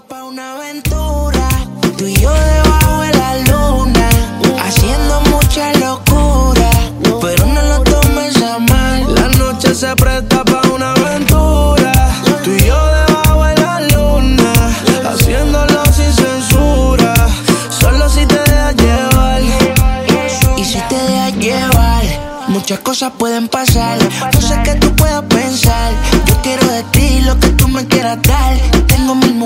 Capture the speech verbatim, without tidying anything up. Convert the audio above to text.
pa' una aventura, tú y yo debajo de la luna, haciendo mucha locura, pero no lo tomes a mal. La noche se presta pa' una aventura, tú y yo debajo de la luna, haciéndolo sin censura, solo si te dejas llevar. Y si te dejas llevar, muchas cosas pueden pasar. No sé qué tú puedas pensar, yo quiero de ti lo que tú me quieras dar. Tengo mil